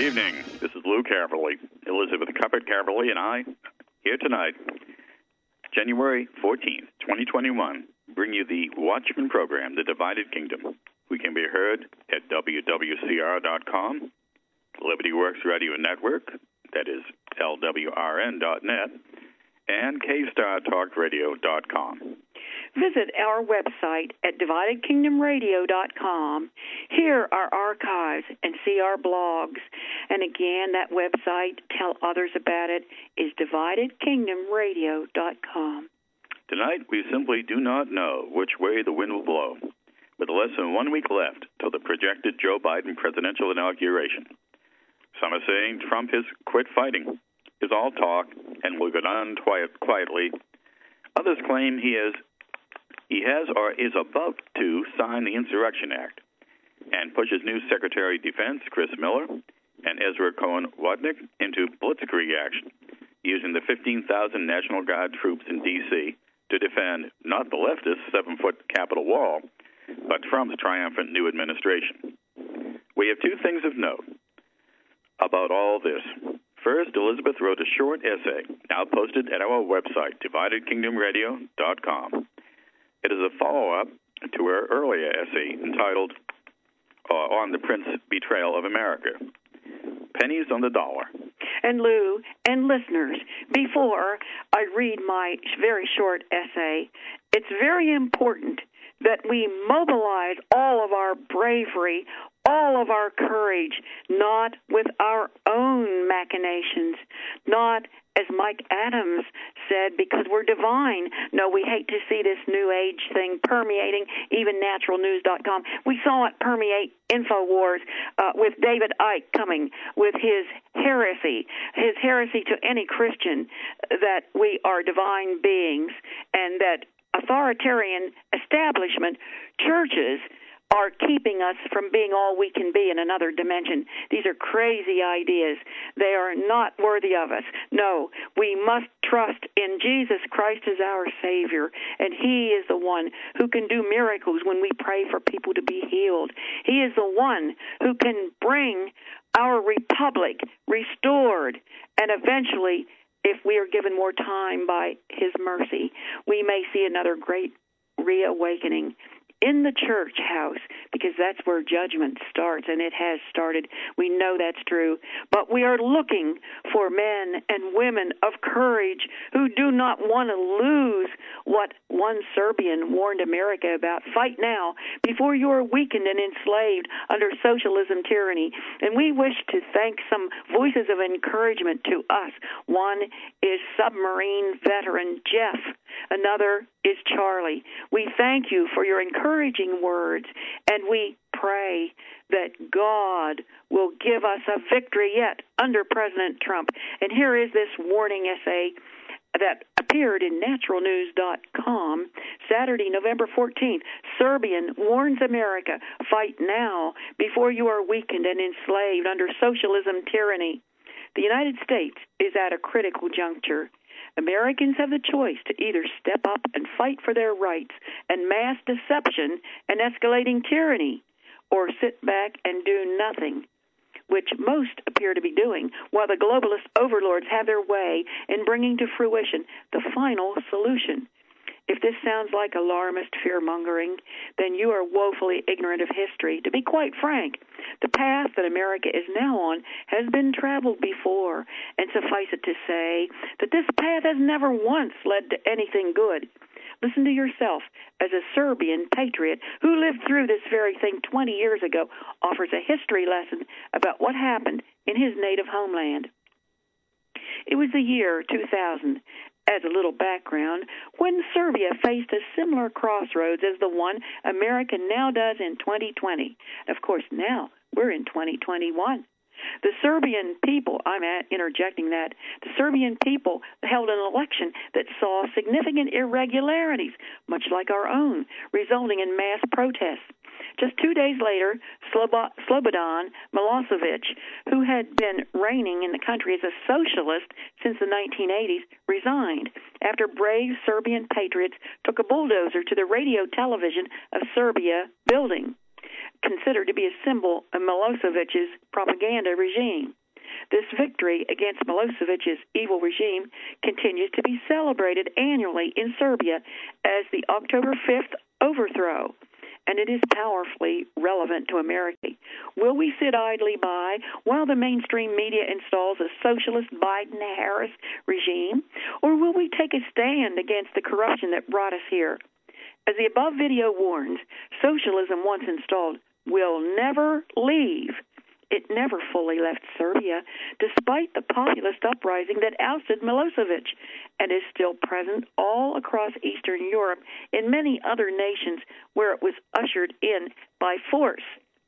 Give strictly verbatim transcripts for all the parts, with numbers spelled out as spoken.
evening. This is Lou Caverly, Elizabeth Cuppert Caverly, and I, here tonight, January fourteenth, twenty twenty-one, bring you the Watchman program, The Divided Kingdom. We can be heard at W W C R dot com, Liberty Works Radio Network, that is L W R N dot net, and K Star Talk Radio dot com. Visit our website at Divided Kingdom Radio dot com. Hear our archives and see our blogs. And again, that website, tell others about it, is Divided Kingdom Radio dot com. Tonight, we simply do not know which way the wind will blow. With less than one week left till the projected Joe Biden presidential inauguration. Some are saying Trump has quit fighting, is all talk, and will go on quiet, quietly. Others claim he has He has or is about to sign the Insurrection Act and push his new Secretary of Defense, Chris Miller, and Ezra Cohen-Watnick into blitzkrieg action, using the fifteen thousand National Guard troops in D C to defend not the leftist seven-foot Capitol wall, but Trump's triumphant new administration. We have two things of note about all this. First, Elizabeth wrote a short essay, now posted at our website, Divided Kingdom Radio dot com. It is a follow-up to her earlier essay entitled uh, On the Prince Betrayal of America, Pennies on the Dollar. And Lou and listeners, before I read my very short essay, it's very important that we mobilize all of our bravery, all of our courage, not with our own machinations, not, as Mike Adams said, because we're divine. No, we hate to see this New Age thing permeating even natural news dot com. We saw it permeate InfoWars uh, with David Icke coming with his heresy, his heresy to any Christian that we are divine beings and that authoritarian establishment churches are keeping us from being all we can be in another dimension. These are crazy ideas. They are not worthy of us. No, we must trust in Jesus Christ as our Savior, and He is the one who can do miracles when we pray for people to be healed. He is the one who can bring our republic restored, and eventually, if we are given more time by His mercy, we may see another great reawakening in the church house, because that's where judgment starts, and it has started. We know that's true. But we are looking for men and women of courage who do not want to lose what one Serbian warned America about. Fight now before you are weakened and enslaved under socialism tyranny. And we wish to thank some voices of encouragement to us. One is submarine veteran Jeff. Another is Charlie. We thank you for your encouraging words, and we pray that God will give us a victory yet under President Trump. And here is this warning essay that appeared in natural news dot com Saturday, November fourteenth. Serbian warns America, fight now before you are weakened and enslaved under socialism tyranny. The United States is at a critical juncture. Americans have the choice to either step up and fight for their rights and mass deception and escalating tyranny, or sit back and do nothing, which most appear to be doing, while the globalist overlords have their way in bringing to fruition the final solution. If this sounds like alarmist fear-mongering, then you are woefully ignorant of history. To be quite frank, the path that America is now on has been traveled before, and suffice it to say that this path has never once led to anything good. Listen to yourself, as a Serbian patriot who lived through this very thing twenty years ago, offers a history lesson about what happened in his native homeland. It was the year two thousand. As a little background, when Serbia faced a similar crossroads as the one America now does in twenty twenty. Of course, now we're in twenty twenty-one. The Serbian people, I'm at interjecting that, the Serbian people held an election that saw significant irregularities, much like our own, resulting in mass protests. Just two days later, Slobodan Milosevic, who had been reigning in the country as a socialist since the nineteen eighties, resigned after brave Serbian patriots took a bulldozer to the radio television of Serbia building. considered to be a symbol of Milosevic's propaganda regime. This victory against Milosevic's evil regime continues to be celebrated annually in Serbia as the October fifth overthrow, and it is powerfully relevant to America. Will we sit idly by while the mainstream media installs a socialist Biden-Harris regime, or will we take a stand against the corruption that brought us here? As the above video warns, socialism once installed will never leave. It never fully left Serbia, despite the populist uprising that ousted Milosevic, and is still present all across Eastern Europe in many other nations where it was ushered in by force.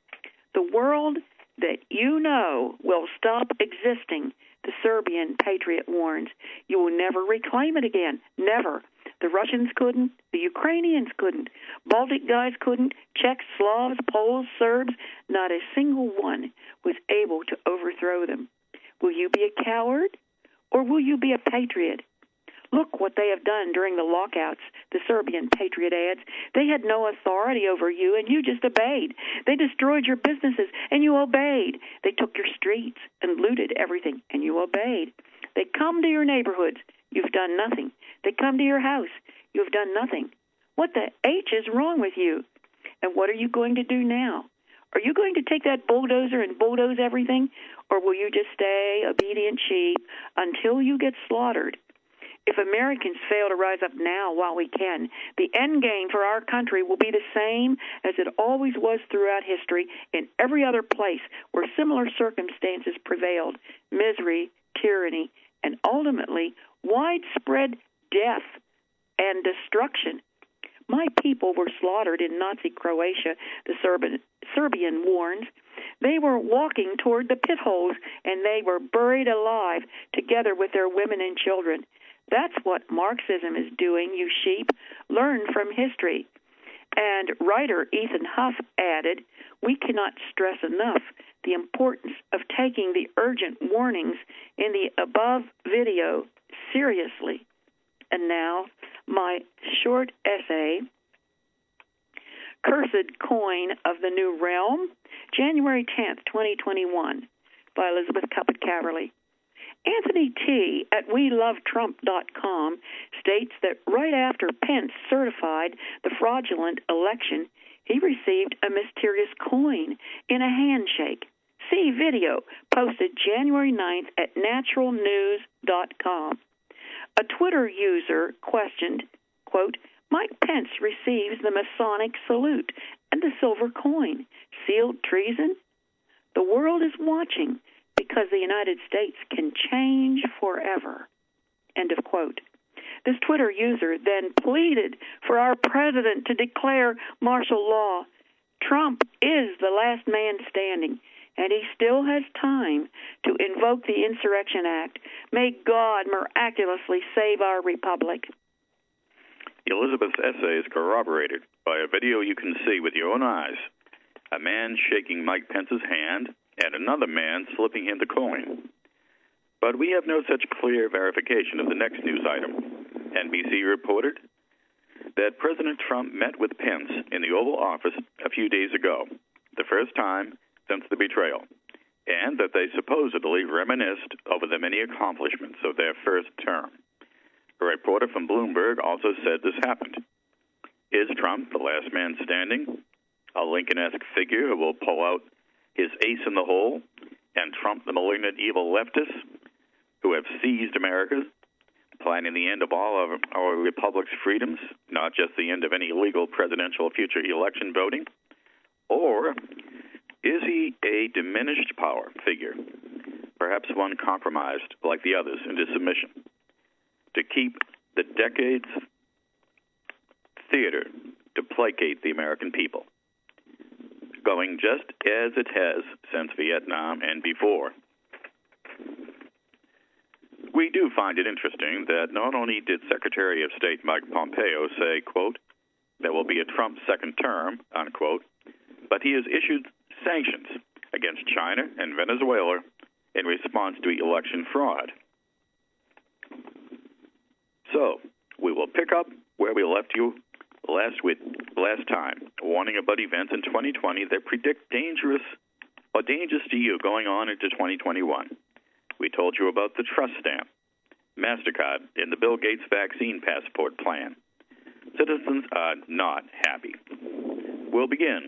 The world that you know will stop existing, the Serbian patriot warns. You will never reclaim it again. Never. The Russians couldn't. The Ukrainians couldn't. Baltic guys couldn't. Czechs, Slavs, Poles, Serbs, not a single one was able to overthrow them. Will you be a coward, or will you be a patriot? Look what they have done during the lockouts, the Serbian patriot ads. They had no authority over you, and you just obeyed. They destroyed your businesses, and you obeyed. They took your streets and looted everything, and you obeyed. They come to your neighborhoods. You've done nothing. They come to your house. You've done nothing. What the H is wrong with you? And what are you going to do now? Are you going to take that bulldozer and bulldoze everything, or will you just stay obedient sheep until you get slaughtered? If Americans fail to rise up now while we can, the end game for our country will be the same as it always was throughout history in every other place where similar circumstances prevailed: misery, tyranny, and ultimately widespread death and destruction. My people were slaughtered in Nazi Croatia, the Serbian, Serbian warns. They were walking toward the pit holes, and they were buried alive together with their women and children. That's what Marxism is doing, you sheep. Learn from history. And writer Ethan Huff added, we cannot stress enough the importance of taking the urgent warnings in the above video seriously. And now, my short essay, Cursed Coin of the New Realm, January tenth, twenty twenty-one, by Elizabeth Cuppet Caverly. Anthony T. at we love trump dot com states that right after Pence certified the fraudulent election, he received a mysterious coin in a handshake. See video posted January ninth at natural news dot com. A Twitter user questioned, quote, Mike Pence receives the Masonic salute and the silver coin. Sealed treason? The world is watching because the United States can change forever. End of quote. This Twitter user then pleaded for our president to declare martial law. Trump is the last man standing, and he still has time to invoke the Insurrection Act. May God miraculously save our republic. Elizabeth's essay is corroborated by a video you can see with your own eyes. A man shaking Mike Pence's hand and another man slipping him the coin. But we have no such clear verification of the next news item. N B C reported that President Trump met with Pence in the Oval Office a few days ago, the first time since the betrayal, and that they supposedly reminisced over the many accomplishments of their first term. A reporter from Bloomberg also said this happened. Is Trump the last man standing, a Lincoln-esque figure who will pull out his ace in the hole, and Trump the malignant evil leftist who have seized America, planning the end of all of our republic's freedoms, not just the end of any legal presidential future election voting? Or is he a diminished power figure, perhaps one compromised like the others into submission, to keep the decades theater to placate the American people, going just as it has since Vietnam and before? We do find it interesting that not only did Secretary of State Mike Pompeo say, quote, there will be a Trump second term, unquote, but he has issued sanctions against China and Venezuela in response to election fraud. So, we will pick up where we left you last week last time, warning about events in twenty twenty that predict dangerous or dangers to you going on into twenty twenty-one. We told you about the trust stamp, MasterCard, and the Bill Gates vaccine passport plan. Citizens are not happy. We'll begin.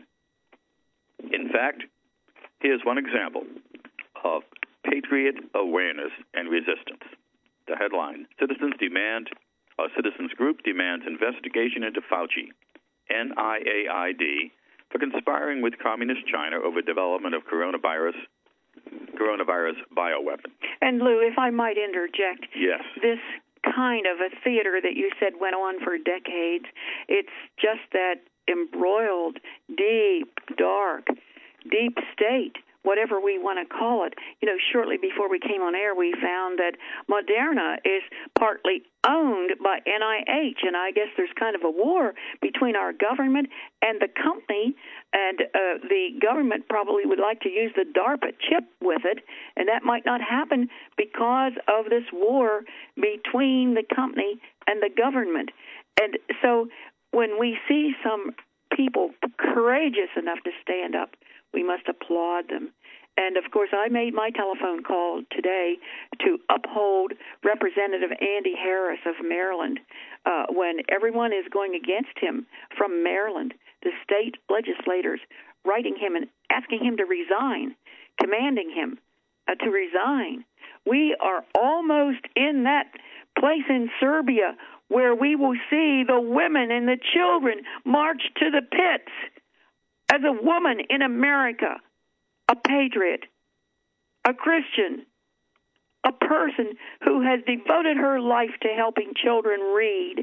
In fact, here's one example of patriot awareness and resistance. The headline, Citizens Demand, a Citizens Group demands investigation into Fauci, N I A I D, for conspiring with Communist China over development of coronavirus coronavirus bioweapon. And Lou, if I might interject, yes, this kind of a theater that you said went on for decades, it's just that embroiled, deep, dark, deep state, whatever we want to call it. You know, shortly before we came on air, we found that Moderna is partly owned by N I H, and I guess there's kind of a war between our government and the company, and uh, the government probably would like to use the DARPA chip with it, and that might not happen because of this war between the company and the government. And so when we see some people courageous enough to stand up, we must applaud them. And, of course, I made my telephone call today to uphold Representative Andy Harris of Maryland uh, when everyone is going against him from Maryland, the state legislators writing him and asking him to resign, commanding him uh, to resign. We are almost in that place in Serbia where we will see the women and the children march to the pits. As a woman in America, a patriot, a Christian, a person who has devoted her life to helping children read,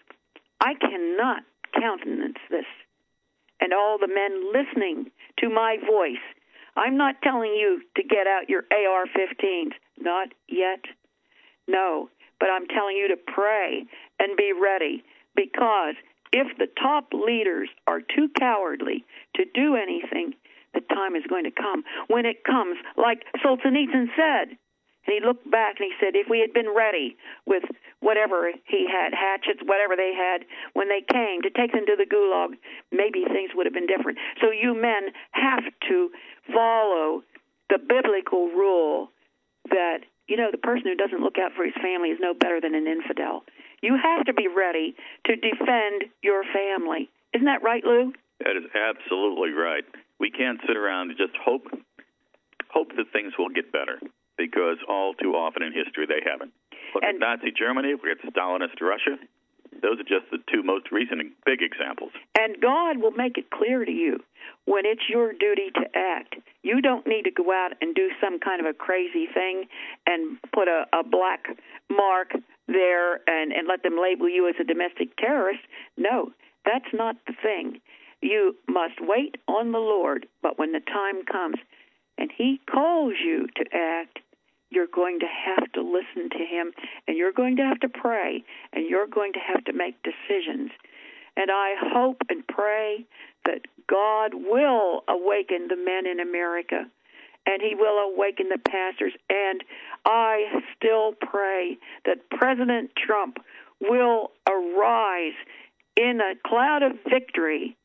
I cannot countenance this. And all the men listening to my voice, I'm not telling you to get out your A R fifteens. Not yet. No. But I'm telling you to pray and be ready, because if the top leaders are too cowardly to do anything, the time is going to come. When it comes, like Solzhenitsyn said, and he looked back and he said, if we had been ready with whatever he had, hatchets, whatever they had, when they came to take them to the gulag, maybe things would have been different. So you men have to follow the biblical rule that, you know, the person who doesn't look out for his family is no better than an infidel. You have to be ready to defend your family. Isn't that right, Lou? That is absolutely right. We can't sit around and just hope hope that things will get better, because all too often in history they haven't. Look and, at Nazi Germany, look at Stalinist Russia. Those are just the two most recent big examples. And God will make it clear to you when it's your duty to act. You don't need to go out and do some kind of a crazy thing and put a, a black mark there and, and let them label you as a domestic terrorist. No, that's not the thing. You must wait on the Lord, but when the time comes and He calls you to act, you're going to have to listen to Him, and you're going to have to pray, and you're going to have to make decisions. And I hope and pray that God will awaken the men in America, and He will awaken the pastors. And I still pray that President Trump will arise in a cloud of victory,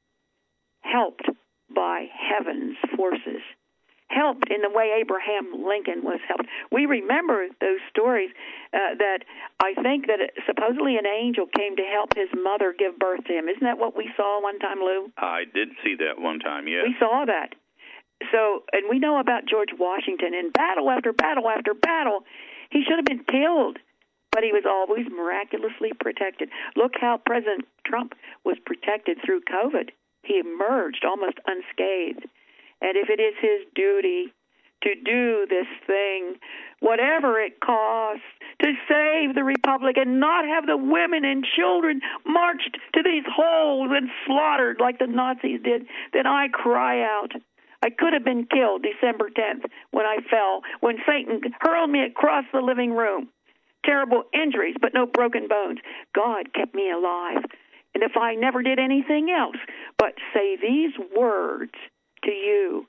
helped by heaven's forces, helped in the way Abraham Lincoln was helped. We remember those stories uh, that I think that it, supposedly an angel came to help his mother give birth to him. Isn't that what we saw one time, Lou? I did see that one time, yeah. We saw that. So, and we know about George Washington. In battle after battle after battle, he should have been killed, but he was always miraculously protected. Look how President Trump was protected through COVID. He emerged almost unscathed. And if it is his duty to do this thing, whatever it costs, to save the republic and not have the women and children marched to these holes and slaughtered like the Nazis did, then I cry out. I could have been killed December tenth when I fell, when Satan hurled me across the living room. Terrible injuries, but no broken bones. God kept me alive. And if I never did anything else but say these words to you,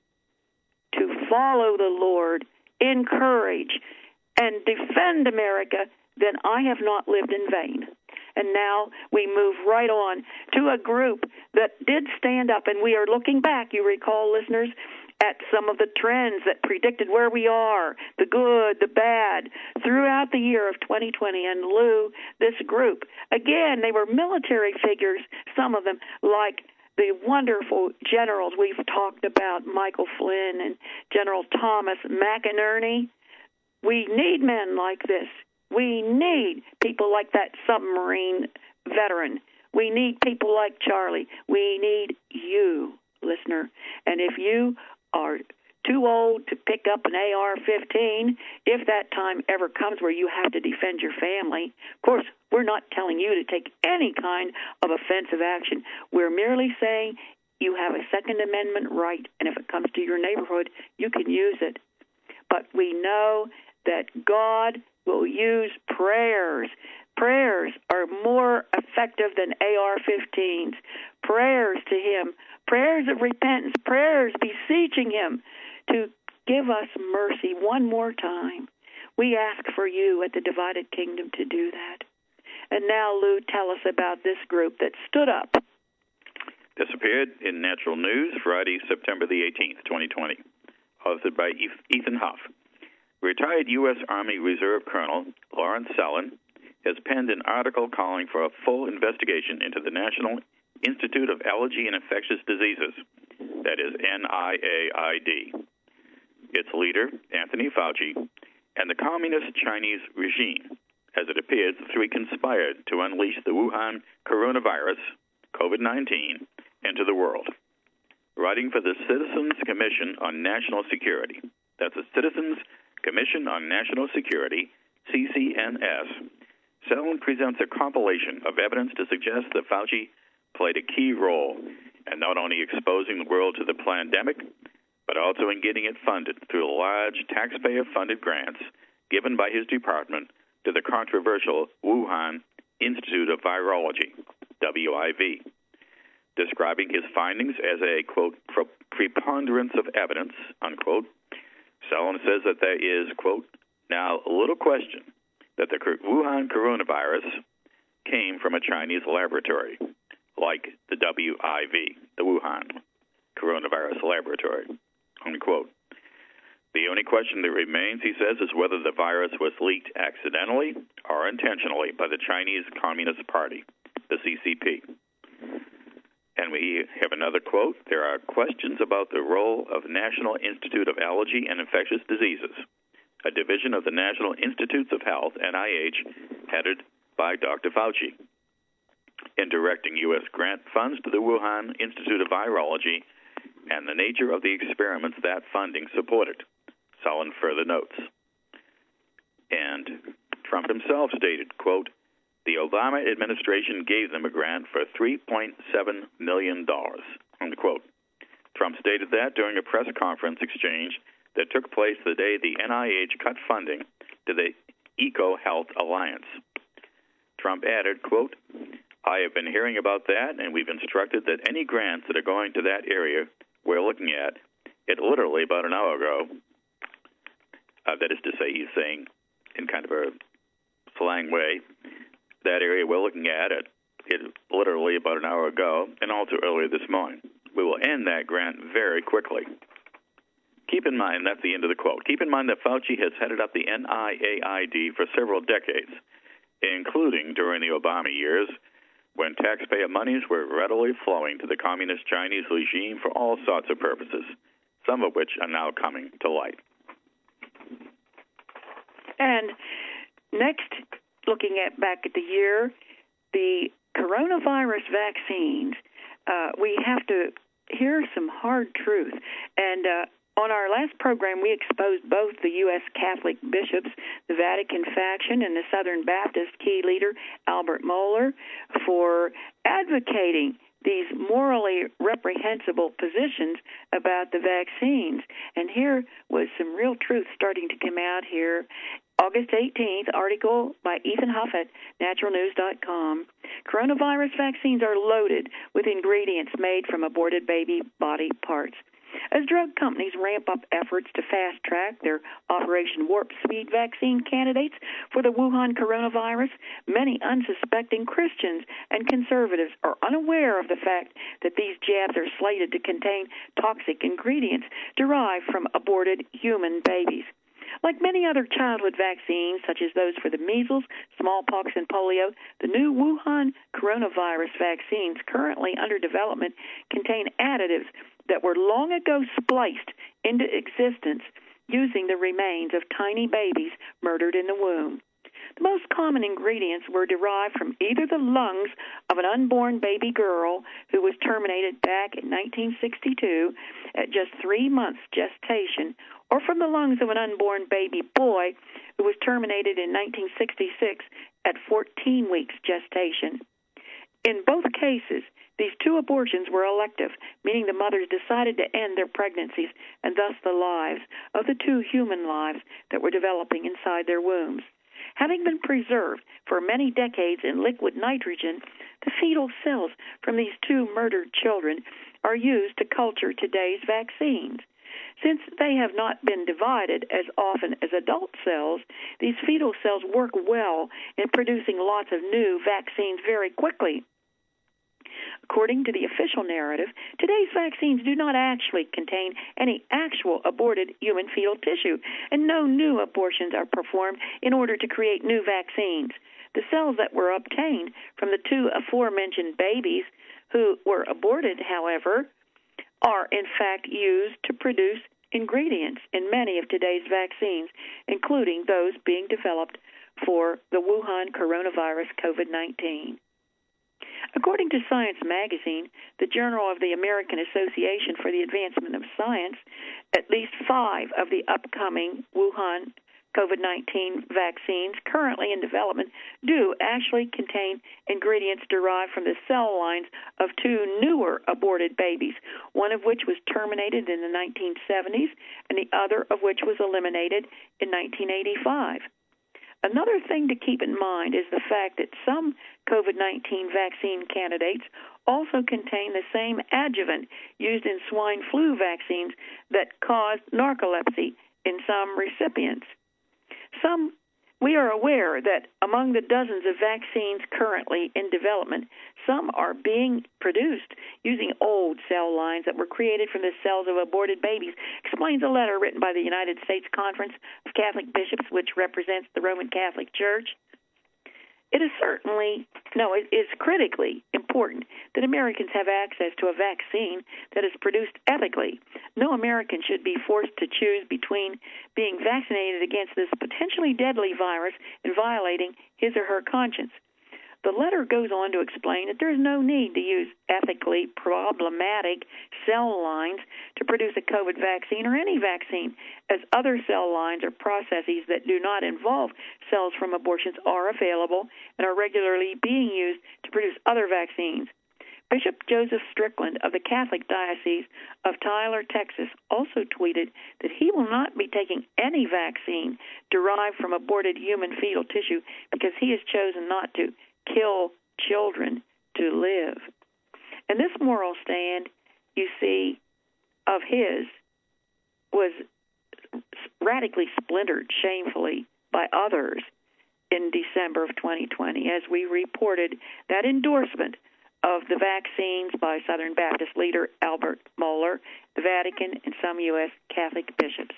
to follow the Lord, encourage, and defend America, then I have not lived in vain. And now we move right on to a group that did stand up, and we are looking back, you recall, listeners, at some of the trends that predicted where we are, the good, the bad, throughout the year of twenty twenty. And Lou, this group, again, they were military figures, some of them, like the wonderful generals we've talked about, Michael Flynn and General Thomas McInerney. We need men like this. We need people like that submarine veteran. We need people like Charlie. We need you, listener. And if you are too old to pick up an A R fifteen, if that time ever comes where you have to defend your family, of course, we're not telling you to take any kind of offensive action. We're merely saying you have a Second Amendment right, and if it comes to your neighborhood, you can use it. But we know that God will use prayers. Prayers are more effective than A R fifteens. Prayers to Him, prayers of repentance, prayers beseeching Him to give us mercy one more time. We ask for you at the Divided Kingdom to do that. And now, Lou, tell us about this group that stood up. This appeared in Natural News Friday, September the eighteenth, twenty twenty, authored by Ethan Huff. Retired U S Army Reserve Colonel Lawrence Sellin has penned an article calling for a full investigation into the National Institute of Allergy and Infectious Diseases, that is N I A I D. Its leader, Anthony Fauci, and the communist Chinese regime, as it appears the three conspired to unleash the Wuhan coronavirus, COVID nineteen, into the world. Writing for the Citizens Commission on National Security, that's the Citizens Commission on National Security, C C N S, Sellin presents a compilation of evidence to suggest that Fauci played a key role in not only exposing the world to the pandemic, but also in getting it funded through large taxpayer-funded grants given by his department to the controversial Wuhan Institute of Virology, W I V. Describing his findings as a, quote, preponderance of evidence, unquote, Sellin says that there is, quote, now little question that the Wuhan coronavirus came from a Chinese laboratory, like the W I V, the Wuhan coronavirus laboratory, unquote. The only question that remains, he says, is whether the virus was leaked accidentally or intentionally by the Chinese Communist Party, the C C P. And we have another quote, there are questions about the role of National Institute of Allergy and Infectious Diseases, a division of the National Institutes of Health, N I H, headed by Doctor Fauci, in directing U S grant funds to the Wuhan Institute of Virology and the nature of the experiments that funding supported. Sellin further notes. And Trump himself stated, quote, the Obama administration gave them a grant for three point seven million dollars, unquote. Trump stated that during a press conference exchange that took place the day the N I H cut funding to the EcoHealth Alliance. Trump added, quote, I have been hearing about that, and we've instructed that any grants that are going to that area we're looking at it literally about an hour ago. Uh, that is to say, he's saying in kind of a slang way, that area we're looking at it, it literally about an hour ago, and also earlier this morning. We will end that grant very quickly. Keep in mind, that's the end of the quote, keep in mind that Fauci has headed up the N I A I D for several decades, including during the Obama years, when taxpayer monies were readily flowing to the communist Chinese regime for all sorts of purposes, some of which are now coming to light. And next, looking at back at the year, the coronavirus vaccines, uh, we have to hear some hard truth. And uh, on our last program, we exposed both the U S Catholic bishops, the Vatican faction, and the Southern Baptist key leader, Albert Mohler, for advocating these morally reprehensible positions about the vaccines. And here was some real truth starting to come out here. August eighteenth, article by Ethan Huff at natural news dot com. Coronavirus vaccines are loaded with ingredients made from aborted baby body parts. As drug companies ramp up efforts to fast-track their Operation Warp Speed vaccine candidates for the Wuhan coronavirus, many unsuspecting Christians and conservatives are unaware of the fact that these jabs are slated to contain toxic ingredients derived from aborted human babies. Like many other childhood vaccines, such as those for the measles, smallpox, and polio, the new Wuhan coronavirus vaccines currently under development contain additives that were long ago spliced into existence using the remains of tiny babies murdered in the womb. The most common ingredients were derived from either the lungs of an unborn baby girl who was terminated back in nineteen sixty-two at just three months gestation, or from the lungs of an unborn baby boy who was terminated in nineteen sixty-six at fourteen weeks gestation. In both cases, these two abortions were elective, meaning the mothers decided to end their pregnancies and thus the lives of the two human lives that were developing inside their wombs. Having been preserved for many decades in liquid nitrogen, the fetal cells from these two murdered children are used to culture today's vaccines. Since they have not been divided as often as adult cells, these fetal cells work well in producing lots of new vaccines very quickly. According to the official narrative, today's vaccines do not actually contain any actual aborted human fetal tissue, and no new abortions are performed in order to create new vaccines. The cells that were obtained from the two aforementioned babies who were aborted, however, are in fact used to produce ingredients in many of today's vaccines, including those being developed for the Wuhan coronavirus COVID nineteen. According to Science magazine, the Journal of the American Association for the Advancement of Science, at least five of the upcoming Wuhan COVID nineteen vaccines currently in development do actually contain ingredients derived from the cell lines of two newer aborted babies, one of which was terminated in the nineteen seventies and the other of which was eliminated in nineteen eighty-five. Another thing to keep in mind is the fact that some COVID nineteen vaccine candidates also contain the same adjuvant used in swine flu vaccines that caused narcolepsy in some recipients. Some, we are aware that among the dozens of vaccines currently in development, some are being produced using old cell lines that were created from the cells of aborted babies, explains a letter written by the United States Conference of Catholic Bishops, which represents the Roman Catholic Church. It is certainly, no, it is critically important that Americans have access to a vaccine that is produced ethically. No American should be forced to choose between being vaccinated against this potentially deadly virus and violating his or her conscience. The letter goes on to explain that there is no need to use ethically problematic cell lines to produce a COVID vaccine or any vaccine, as other cell lines or processes that do not involve cells from abortions are available and are regularly being used to produce other vaccines. Bishop Joseph Strickland of the Catholic Diocese of Tyler, Texas, also tweeted that he will not be taking any vaccine derived from aborted human fetal tissue because he has chosen not to kill children to live. And this moral stand, you see, of his was radically splintered shamefully by others in December of twenty twenty, as we reported that endorsement of the vaccines by Southern Baptist leader Albert Mohler, the Vatican, and some U S Catholic bishops.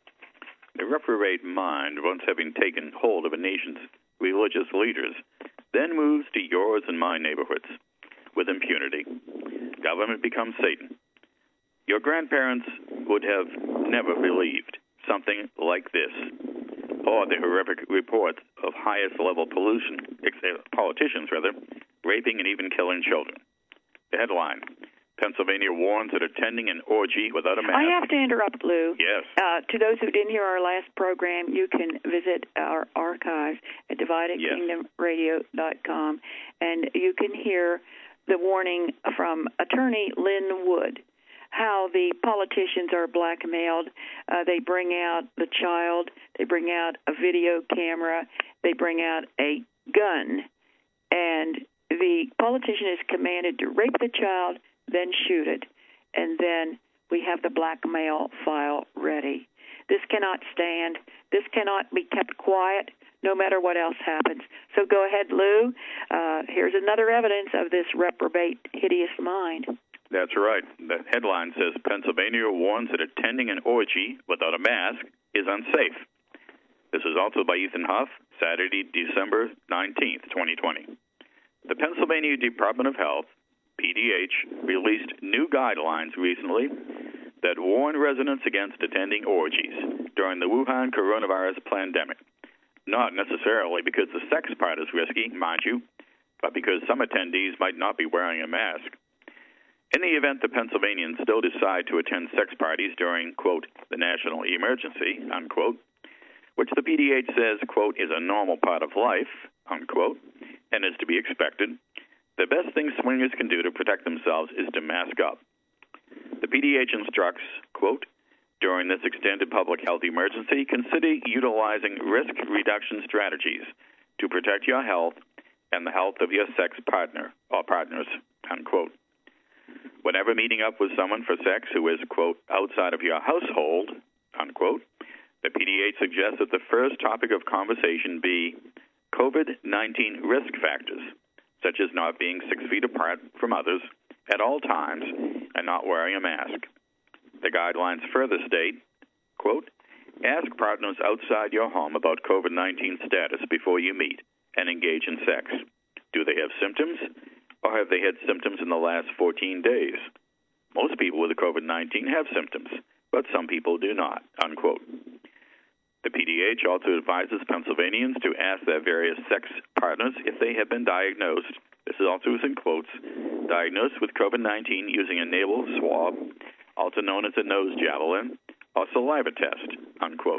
The reprobate mind, once having taken hold of a nation's religious leaders, then moves to yours and my neighborhoods with impunity. Government becomes Satan. Your grandparents would have never believed something like this, or the horrific reports of highest-level pollution, politicians, rather, raping and even killing children. The headline, Pennsylvania warns that attending an orgy without a mask. I have to interrupt, Lou. Yes. Uh, to those who didn't hear our last program, you can visit our archives at divided kingdom radio dot com, and you can hear the warning from attorney Lynn Wood, how the politicians are blackmailed. Uh, they bring out the child. They bring out a video camera. They bring out a gun, and the politician is commanded to rape the child, then shoot it, and then we have the blackmail file ready. This cannot stand. This cannot be kept quiet no matter what else happens. So go ahead, Lou. Uh, here's another evidence of this reprobate, hideous mind. That's right. The headline says, Pennsylvania warns that attending an orgy without a mask is unsafe. This is also by Ethan Huff, Saturday, December nineteenth, twenty twenty. The Pennsylvania Department of Health, P D H, released new guidelines recently that warn residents against attending orgies during the Wuhan coronavirus pandemic. Not necessarily because the sex part is risky, mind you, but because some attendees might not be wearing a mask. In the event the Pennsylvanians still decide to attend sex parties during, quote, the national emergency, unquote, which the P D H says, quote, is a normal part of life, unquote, and is to be expected, the best thing swingers can do to protect themselves is to mask up. The P D H instructs, quote, during this extended public health emergency, consider utilizing risk reduction strategies to protect your health and the health of your sex partner or partners, unquote. Whenever meeting up with someone for sex who is, quote, outside of your household, unquote, the P D H suggests that the first topic of conversation be COVID nineteen risk factors, such as not being six feet apart from others at all times and not wearing a mask. The guidelines further state, quote, ask partners outside your home about COVID nineteen status before you meet and engage in sex. Do they have symptoms, or have they had symptoms in the last fourteen days? Most people with COVID nineteen have symptoms, but some people do not, unquote. The P D H also advises Pennsylvanians to ask their various sex partners if they have been diagnosed, this is also in quotes, diagnosed with COVID nineteen using a nasal swab, also known as a nose javelin, or saliva test, unquote.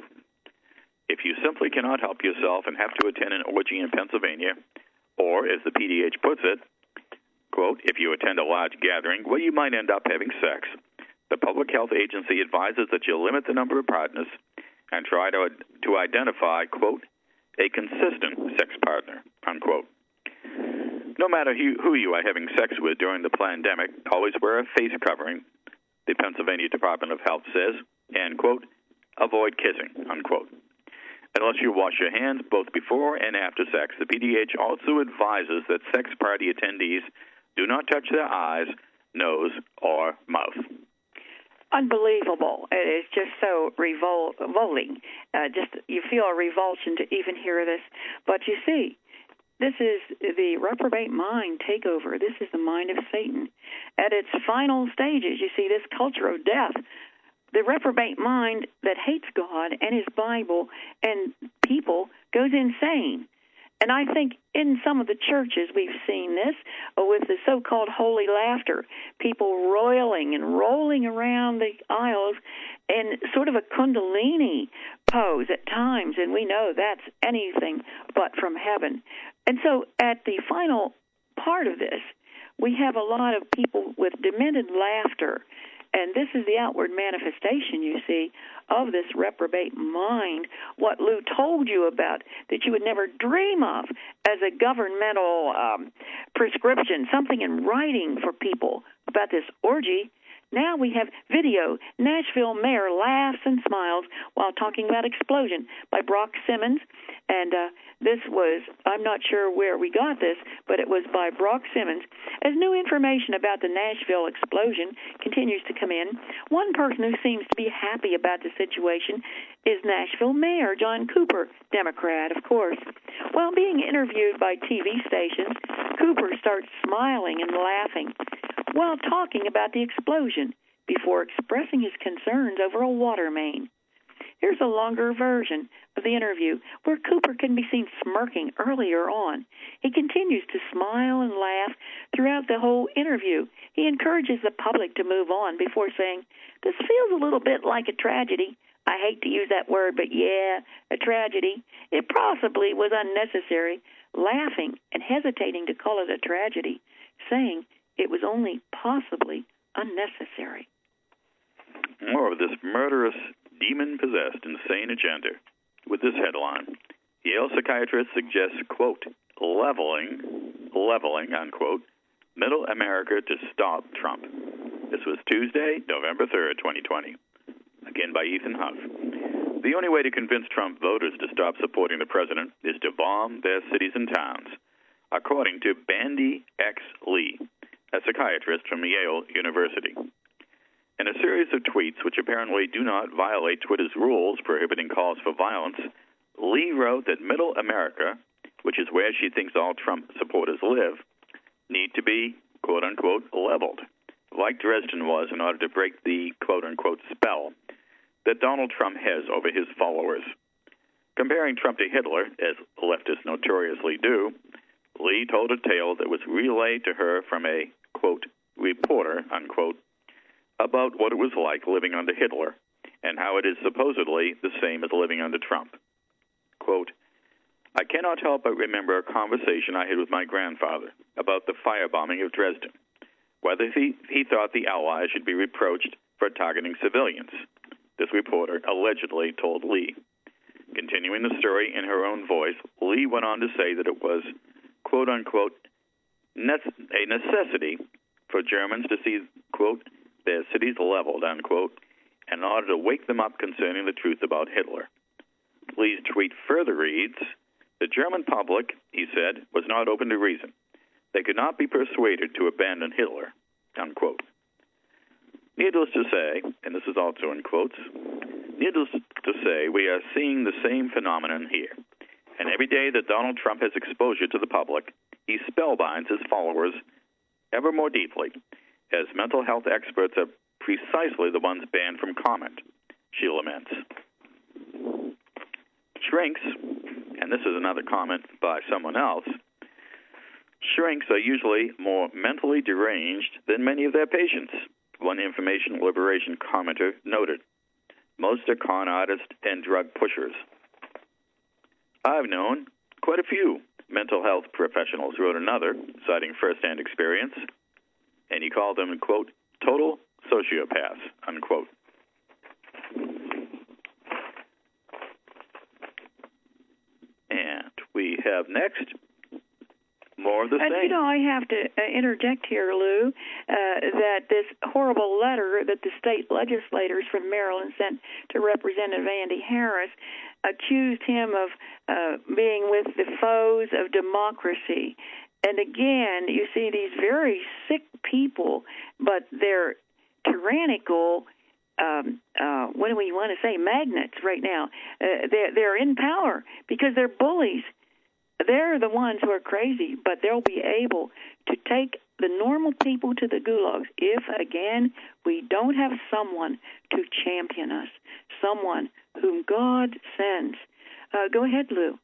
If you simply cannot help yourself and have to attend an orgy in Pennsylvania, or, as the P D H puts it, quote, if you attend a large gathering where you might end up having sex, the Public Health Agency advises that you limit the number of partners and try to to identify, quote, a consistent sex partner, unquote. No matter who, who you are having sex with during the pandemic, always wear a face covering, the Pennsylvania Department of Health says, and, quote, avoid kissing, unquote. Unless you wash your hands both before and after sex, the P D H also advises that sex party attendees do not touch their eyes, nose, or mouth. Unbelievable. It is just so revol- revolting. Uh, just you feel a revulsion to even hear this. But you see, this is the reprobate mind takeover. This is the mind of Satan. At its final stages, you see this culture of death. The reprobate mind that hates God and His Bible and people goes insane. And I think in some of the churches we've seen this with the so-called holy laughter, people roiling and rolling around the aisles in sort of a kundalini pose at times, and we know that's anything but from heaven. And so at the final part of this, we have a lot of people with demented laughter. And this is the outward manifestation, you see, of this reprobate mind, what Lou told you about that you would never dream of as a governmental um, prescription, something in writing for people about this orgy. Now we have video. Nashville mayor laughs and smiles while talking about explosion by Brock Simmons. And uh, this was, I'm not sure where we got this, but it was by Brock Simmons. As new information about the Nashville explosion continues to come in, one person who seems to be happy about the situation is Nashville Mayor John Cooper, Democrat, of course. While being interviewed by T V stations, Cooper starts smiling and laughing while talking about the explosion before expressing his concerns over a water main. Here's a longer version of the interview where Cooper can be seen smirking earlier on. He continues to smile and laugh throughout the whole interview. He encourages the public to move on before saying, this feels a little bit like a tragedy. I hate to use that word, but yeah, a tragedy. It possibly was unnecessary, laughing and hesitating to call it a tragedy, saying it was only possibly unnecessary. More of this murderous, demon-possessed, insane agenda with this headline. Yale psychiatrist suggests, quote, leveling, leveling, unquote, middle America to stop Trump. This was Tuesday, November third, twenty twenty. Again by Ethan Huff. The only way to convince Trump voters to stop supporting the president is to bomb their cities and towns, according to Bandy X. Lee, a psychiatrist from Yale University. In a series of tweets which apparently do not violate Twitter's rules prohibiting calls for violence, Lee wrote that Middle America, which is where she thinks all Trump supporters live, need to be, quote-unquote, leveled, like Dresden was in order to break the, quote-unquote, spell that Donald Trump has over his followers. Comparing Trump to Hitler, as leftists notoriously do, Lee told a tale that was relayed to her from a, quote, reporter, unquote, about what it was like living under Hitler and how it is supposedly the same as living under Trump. Quote, I cannot help but remember a conversation I had with my grandfather about the firebombing of Dresden, whether he, he thought the Allies should be reproached for targeting civilians. This reporter allegedly told Lee. Continuing the story in her own voice, Lee went on to say that it was, quote-unquote, a necessity for Germans to see, quote, their cities leveled, unquote, in order to wake them up concerning the truth about Hitler. Lee's tweet further reads, the German public, he said, was not open to reason. They could not be persuaded to abandon Hitler, unquote. Needless to say, and this is also in quotes, needless to say, we are seeing the same phenomenon here. And every day that Donald Trump has exposure to the public, he spellbinds his followers ever more deeply, as mental health experts are precisely the ones banned from comment, she laments. Shrinks, and this is another comment by someone else, shrinks are usually more mentally deranged than many of their patients, one information liberation commenter noted. Most are con artists and drug pushers. I've known quite a few mental health professionals, wrote another, citing first-hand experience, and he called them, quote, total sociopaths, unquote. And we have next more of the and, same. You know, I have to uh, interject here, Lou, uh, that this horrible letter that the state legislators from Maryland sent to Representative Andy Harris accused him of uh, being with the foes of democracy. And again, you see these very sick people, but they're tyrannical, um, uh, what do we want to say, magnets right now. Uh, they're, they're in power because they're bullies. They're the ones who are crazy, but they'll be able to take the normal people to the gulags if, again, we don't have someone to champion us, someone whom God sends. Uh, go ahead, Lou.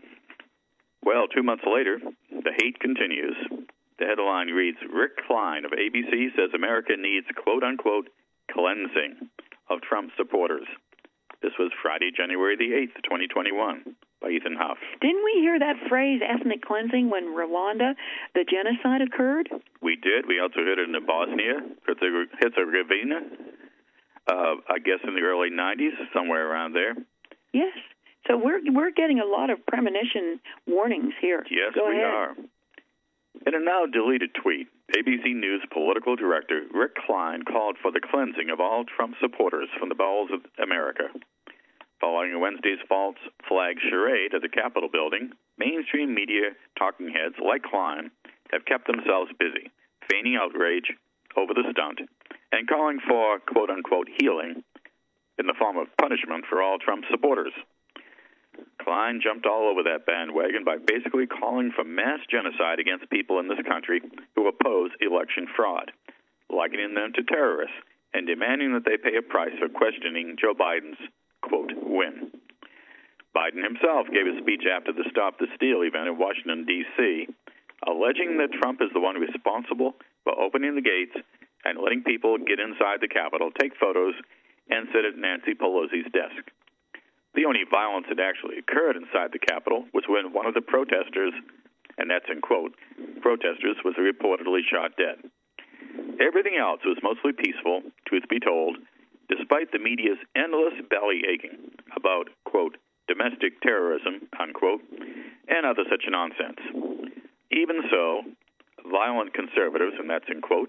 Well, two months later, the hate continues. The headline reads, Rick Klein of A B C says America needs, quote-unquote, cleansing of Trump supporters. This was Friday, January the eighth, twenty twenty-one, by Ethan Huff. Didn't we hear that phrase, ethnic cleansing, when Rwanda, the genocide occurred? We did. We also heard it in Bosnia, Herzegovina, uh, I guess in the early nineties, somewhere around there. Yes. So we're we're getting a lot of premonition warnings here. Yes, Go we ahead. are. In a now-deleted tweet, A B C News political director Rick Klein called for the cleansing of all Trump supporters from the bowels of America. Following Wednesday's false flag charade at the Capitol building, mainstream media talking heads like Klein have kept themselves busy, feigning outrage over the stunt and calling for, quote-unquote, healing in the form of punishment for all Trump supporters. Klein jumped all over that bandwagon by basically calling for mass genocide against people in this country who oppose election fraud, likening them to terrorists, and demanding that they pay a price for questioning Joe Biden's, quote, win. Biden himself gave a speech after the Stop the Steal event in Washington, D C, alleging that Trump is the one responsible for opening the gates and letting people get inside the Capitol, take photos, and sit at Nancy Pelosi's desk. The only violence that actually occurred inside the Capitol was when one of the protesters, and that's in quote, protesters, was reportedly shot dead. Everything else was mostly peaceful, truth be told, despite the media's endless belly aching about, quote, domestic terrorism, unquote, and other such nonsense. Even so, violent conservatives, and that's in quotes,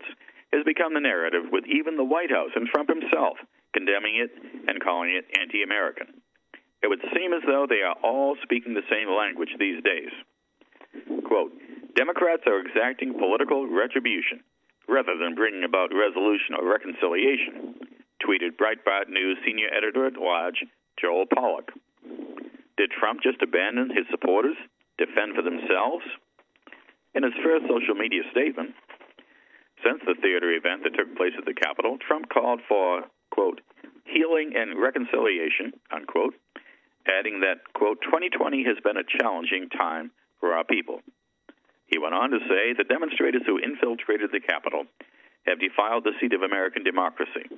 has become the narrative, with even the White House and Trump himself condemning it and calling it anti-American. It would seem as though they are all speaking the same language these days. Quote, Democrats are exacting political retribution rather than bringing about resolution or reconciliation, tweeted Breitbart News senior editor-at-large Joel Pollack. Did Trump just abandon his supporters to fend for themselves? In his first social media statement, since the theater event that took place at the Capitol, Trump called for, quote, healing and reconciliation, unquote, adding that, quote, twenty twenty has been a challenging time for our people. He went on to say the demonstrators who infiltrated the Capitol have defiled the seat of American democracy,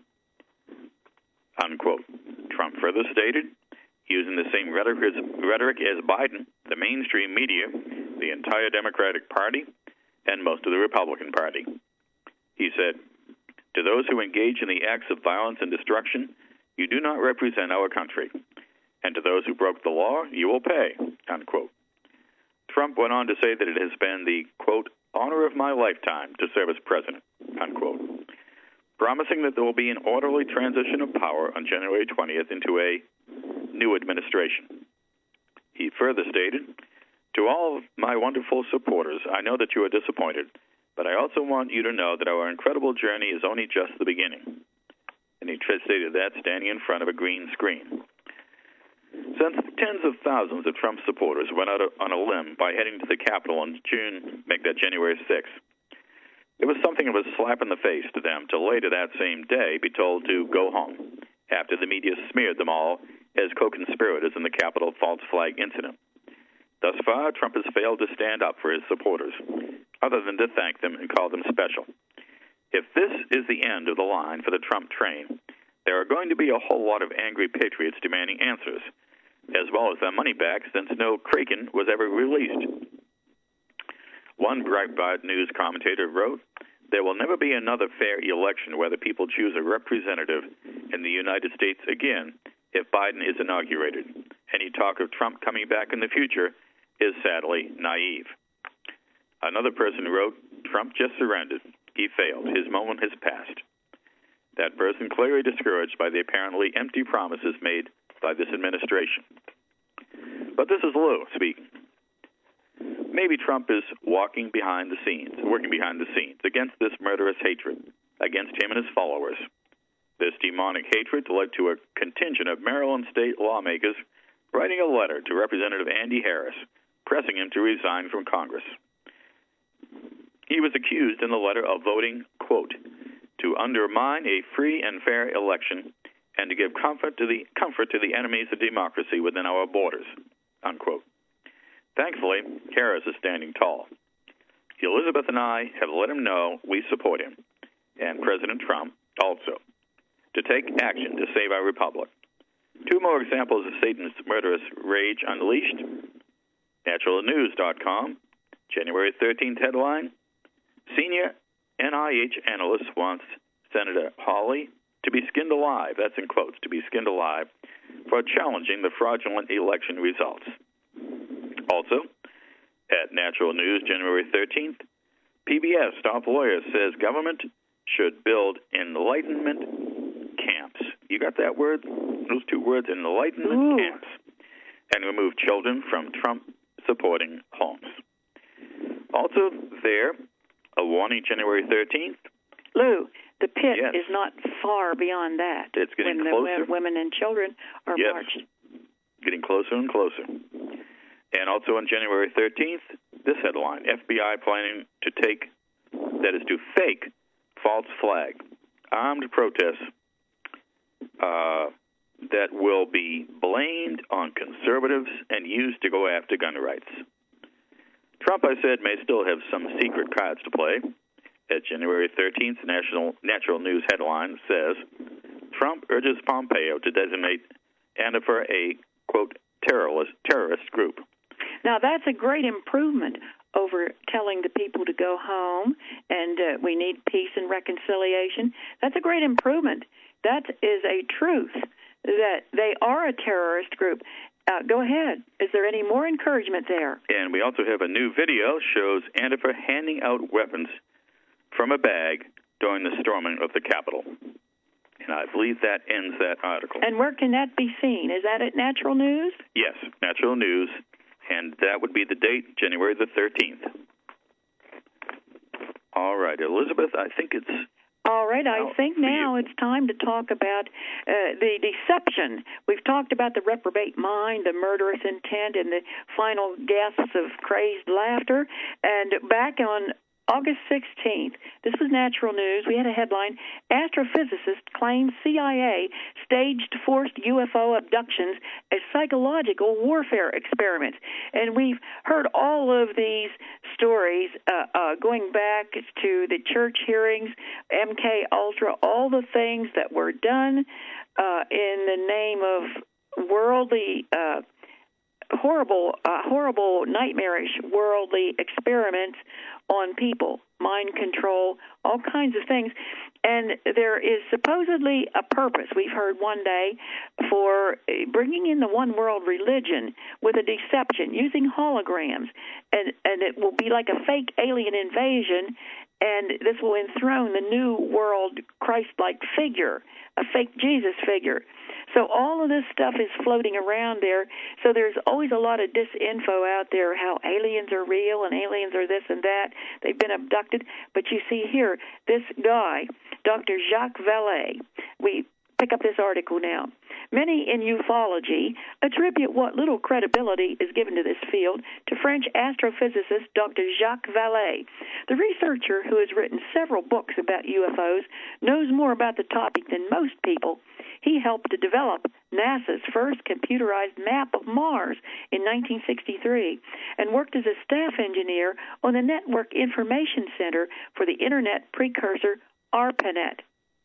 unquote. Trump further stated, using the same rhetoric as, rhetoric as Biden, the mainstream media, the entire Democratic Party, and most of the Republican Party. He said, to those who engage in the acts of violence and destruction, you do not represent our country. And to those who broke the law, you will pay, unquote. Trump went on to say that it has been the, quote, honor of my lifetime to serve as president, unquote, promising that there will be an orderly transition of power on January twentieth into a new administration. He further stated, to all of my wonderful supporters, I know that you are disappointed, but I also want you to know that our incredible journey is only just the beginning. And he stated that standing in front of a green screen. Since tens of thousands of Trump supporters went out on a limb by heading to the Capitol on June, make that January sixth, it was something of a slap in the face to them to later that same day be told to go home after the media smeared them all as co-conspirators in the Capitol false flag incident. Thus far, Trump has failed to stand up for his supporters, other than to thank them and call them special. If this is the end of the line for the Trump train, there are going to be a whole lot of angry patriots demanding answers, as well as their money back, since no Kraken was ever released. One Breitbart News commentator wrote, there will never be another fair election where the people choose a representative in the United States again if Biden is inaugurated. Any talk of Trump coming back in the future is sadly naive. Another person wrote, Trump just surrendered. He failed. His moment has passed. That person clearly discouraged by the apparently empty promises made by this administration. But this is Lou speaking. Maybe Trump is walking behind the scenes, working behind the scenes against this murderous hatred, against him and his followers. This demonic hatred led to a contingent of Maryland state lawmakers writing a letter to Representative Andy Harris, pressing him to resign from Congress. He was accused in the letter of voting, quote, to undermine a free and fair election and to give comfort to the comfort to the enemies of democracy within our borders, unquote. Thankfully, Harris is standing tall. Elizabeth and I have let him know we support him, and President Trump also, to take action to save our republic. Two more examples of Satan's murderous rage unleashed. Natural News dot com, January thirteenth headline, Senior N I H analyst wants Senator Hawley to be skinned alive, that's in quotes, to be skinned alive, for challenging the fraudulent election results. Also, at Natural News, January thirteenth, P B S top lawyer says government should build enlightenment camps. You got that word? Those two words, enlightenment Ooh. camps. And remove children from Trump-supporting homes. Also there, a warning January thirteenth. Lou, the pit Yes. is not far beyond that. It's getting when closer. the women and children are Yes. marched. Getting closer and closer. And also on January thirteenth, this headline, F B I planning to take, that is to fake, false flag, armed protests uh, that will be blamed on conservatives and used to go after gun rights. Trump, I said, may still have some secret cards to play. At January thirteenth, National Natural News headline says, Trump urges Pompeo to designate Antifa a, quote, terrorist, terrorist group. Now, that's a great improvement over telling the people to go home and uh, we need peace and reconciliation. That's a great improvement. That is a truth that they are a terrorist group. Uh, go ahead. Is there any more encouragement there? And we also have a new video shows Antifa handing out weapons from a bag during the storming of the Capitol. And I believe that ends that article. And where can that be seen? Is that at Natural News? Yes, Natural News, and that would be the date, January the thirteenth. All right, Elizabeth, I think it's... All right, I think now it's time to talk about uh, the deception. We've talked about the reprobate mind, the murderous intent, and the final gasps of crazed laughter. And back on August sixteenth, this was Natural News, we had a headline, Astrophysicist claims C I A staged forced U F O abductions as psychological warfare experiments. And we've heard all of these stories uh, uh, going back to the church hearings, M K Ultra, all the things that were done uh, in the name of worldly uh horrible, uh, horrible, nightmarish, worldly experiments on people, mind control, all kinds of things. And there is supposedly a purpose, we've heard one day, for bringing in the one world religion with a deception, using holograms. And, and it will be like a fake alien invasion, and this will enthrone the new world Christ-like figure, a fake Jesus figure. So all of this stuff is floating around there. So there's always a lot of disinfo out there, how aliens are real and aliens are this and that. They've been abducted. But you see here, this guy, Doctor Jacques Vallée, we pick up this article now. Many in ufology attribute what little credibility is given to this field to French astrophysicist Doctor Jacques Vallée. The researcher, who has written several books about U F Os, knows more about the topic than most people. He helped to develop NASA's first computerized map of Mars in nineteen sixty-three and worked as a staff engineer on the Network Information Center for the Internet precursor ARPANET.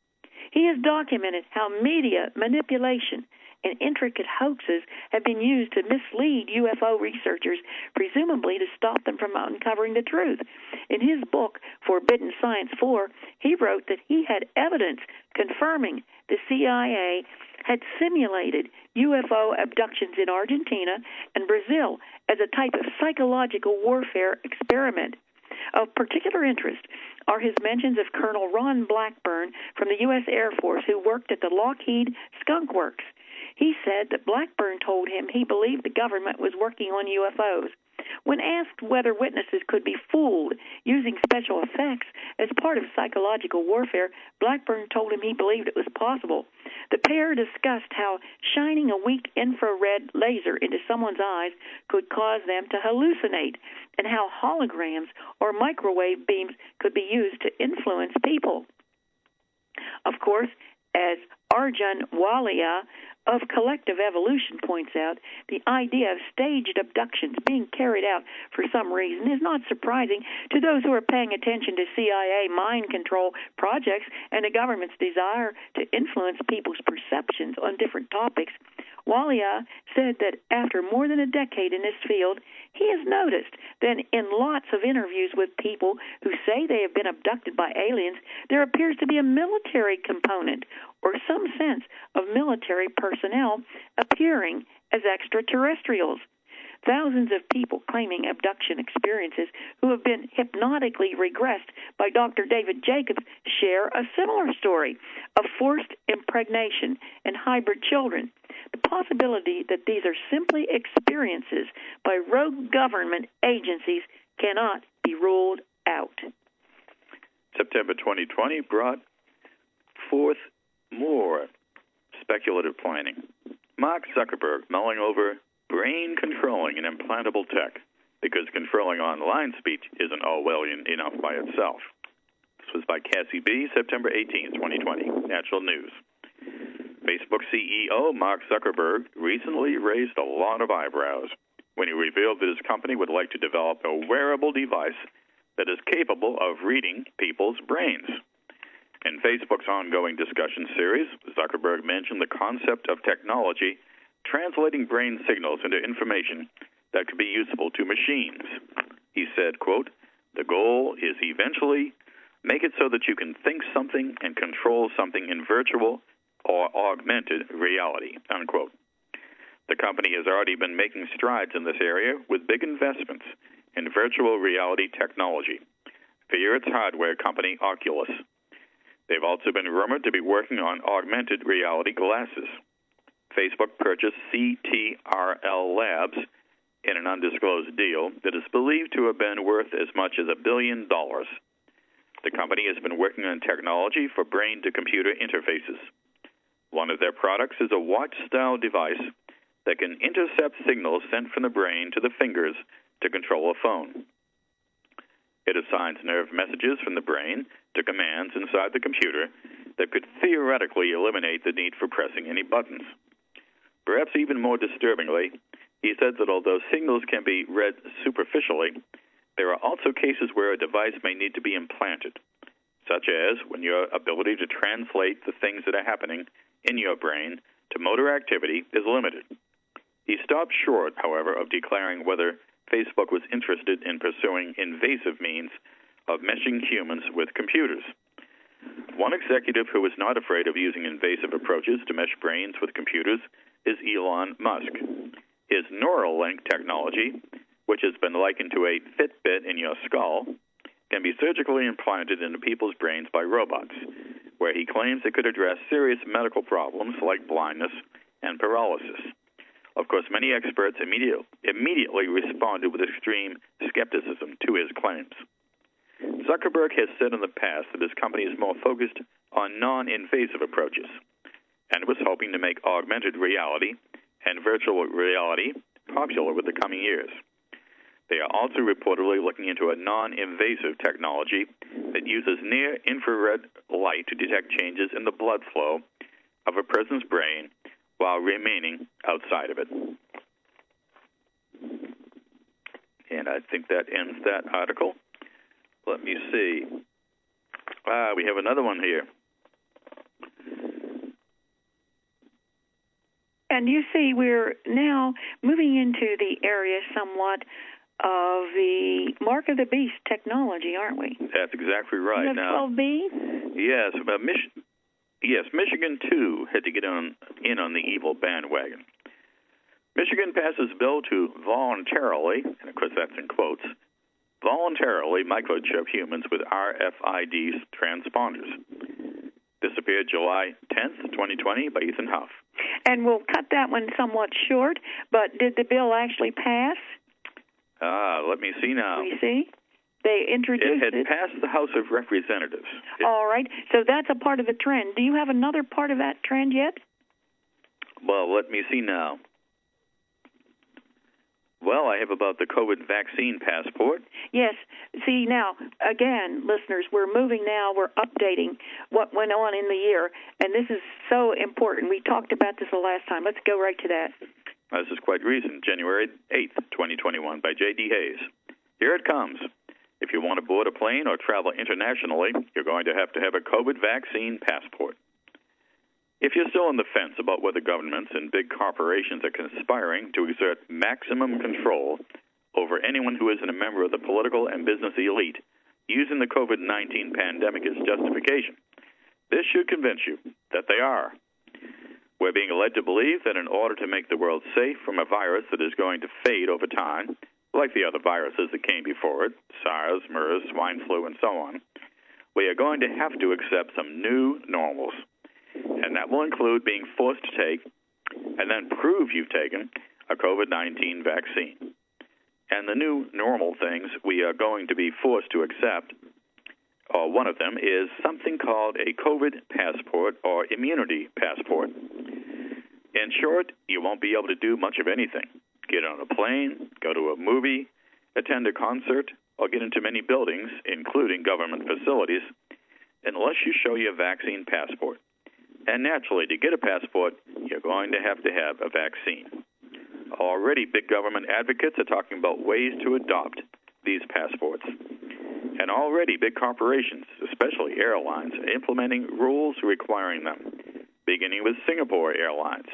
He has documented how media manipulation and intricate hoaxes have been used to mislead U F O researchers, presumably to stop them from uncovering the truth. In his book, Forbidden Science four, he wrote that he had evidence confirming the C I A had simulated U F O abductions in Argentina and Brazil as a type of psychological warfare experiment. Of particular interest are his mentions of Colonel Ron Blackburn from the U S Air Force, who worked at the Lockheed Skunk Works. He said that Blackburn told him he believed the government was working on U F Os. When asked whether witnesses could be fooled using special effects as part of psychological warfare, Blackburn told him he believed it was possible. The pair discussed how shining a weak infrared laser into someone's eyes could cause them to hallucinate, and how holograms or microwave beams could be used to influence people. Of course, as Arjun Walia of Collective Evolution points out, the idea of staged abductions being carried out for some reason is not surprising to those who are paying attention to C I A mind control projects and the government's desire to influence people's perceptions on different topics. Walia said that after more than a decade in this field, he has noticed that in lots of interviews with people who say they have been abducted by aliens, there appears to be a military component or some sense of military personnel appearing as extraterrestrials. Thousands of people claiming abduction experiences who have been hypnotically regressed by Doctor David Jacobs share a similar story of forced impregnation and hybrid children. The possibility that these are simply experiences by rogue government agencies cannot be ruled out. September twenty twenty brought forth more speculative planning. Mark Zuckerberg mulling over brain controlling and implantable tech, because controlling online speech isn't Orwellian enough by itself. This was by Cassie B., September eighteenth, twenty twenty, Natural News. Facebook C E O Mark Zuckerberg recently raised a lot of eyebrows when he revealed that his company would like to develop a wearable device that is capable of reading people's brains. In Facebook's ongoing discussion series, Zuckerberg mentioned the concept of technology translating brain signals into information that could be useful to machines. He said, quote, "The goal is eventually make it so that you can think something and control something in virtual or augmented reality," unquote. The company has already been making strides in this area with big investments in virtual reality technology via its hardware company, Oculus. They've also been rumored to be working on augmented reality glasses. Facebook purchased C T R L Labs in an undisclosed deal that is believed to have been worth as much as a billion dollars. The company has been working on technology for brain-to-computer interfaces. One of their products is a watch-style device that can intercept signals sent from the brain to the fingers to control a phone. It assigns nerve messages from the brain to commands inside the computer that could theoretically eliminate the need for pressing any buttons. Perhaps even more disturbingly, he said that although signals can be read superficially, there are also cases where a device may need to be implanted, such as when your ability to translate the things that are happening in your brain to motor activity is limited. He stopped short, however, of declaring whether Facebook was interested in pursuing invasive means of meshing humans with computers. One executive who is not afraid of using invasive approaches to mesh brains with computers is Elon Musk. His Neuralink technology, which has been likened to a Fitbit in your skull, can be surgically implanted into people's brains by robots, where he claims it could address serious medical problems like blindness and paralysis. Of course, many experts immediate, immediately responded with extreme skepticism to his claims. Zuckerberg has said in the past that his company is more focused on non-invasive approaches and was hoping to make augmented reality and virtual reality popular with the coming years. They are also reportedly looking into a non-invasive technology that uses near-infrared light to detect changes in the blood flow of a person's brain while remaining outside of it. And I think that ends that article. Let me see. Ah, we have another one here. And you see, we're now moving into the area somewhat of the Mark of the Beast technology, aren't we? That's exactly right. You have now, twelve B? Yes, but Mich- yes, Michigan, too, had to get on in on the evil bandwagon. Michigan passes bill to voluntarily, and of course that's in quotes, voluntarily microchip humans with R F I D transponders. This appeared July tenth, twenty twenty, by Ethan Huff. And we'll cut that one somewhat short, but did the bill actually pass? Ah, let me see now. We see. They introduced it. It had it. passed the House of Representatives. It, All right. So that's a part of the trend. Do you have another part of that trend yet? Well, let me see now. Well, I have about the COVID vaccine passport. Yes. See, now, again, listeners, we're moving now. We're updating what went on in the year, and this is so important. We talked about this the last time. Let's go right to that. This is quite recent, January eighth, twenty twenty-one, by J D Hayes. Here it comes. If you want to board a plane or travel internationally, you're going to have to have a COVID vaccine passport. If you're still on the fence about whether governments and big corporations are conspiring to exert maximum control over anyone who isn't a member of the political and business elite using the COVID nineteen pandemic as justification, this should convince you that they are. We're being led to believe that in order to make the world safe from a virus that is going to fade over time, like the other viruses that came before it, SARS, MERS, swine flu, and so on, we are going to have to accept some new normals. And that will include being forced to take and then prove you've taken a COVID nineteen vaccine. And the new normal things we are going to be forced to accept, or one of them, is something called a COVID passport or immunity passport. In short, you won't be able to do much of anything. Get on a plane, go to a movie, attend a concert, or get into many buildings, including government facilities, unless you show your vaccine passport. And naturally, to get a passport, you're going to have to have a vaccine. Already, big government advocates are talking about ways to adopt these passports. And already, big corporations, especially airlines, are implementing rules requiring them, beginning with Singapore Airlines.